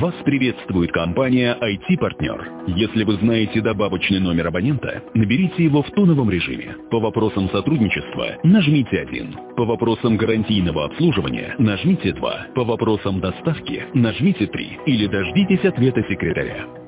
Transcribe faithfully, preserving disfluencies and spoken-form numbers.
Вас приветствует компания ай ти-партнер. Если вы знаете добавочный номер абонента, наберите его в тоновом режиме. По вопросам сотрудничества нажмите один. По вопросам гарантийного обслуживания нажмите два. По вопросам доставки нажмите три. Или дождитесь ответа секретаря.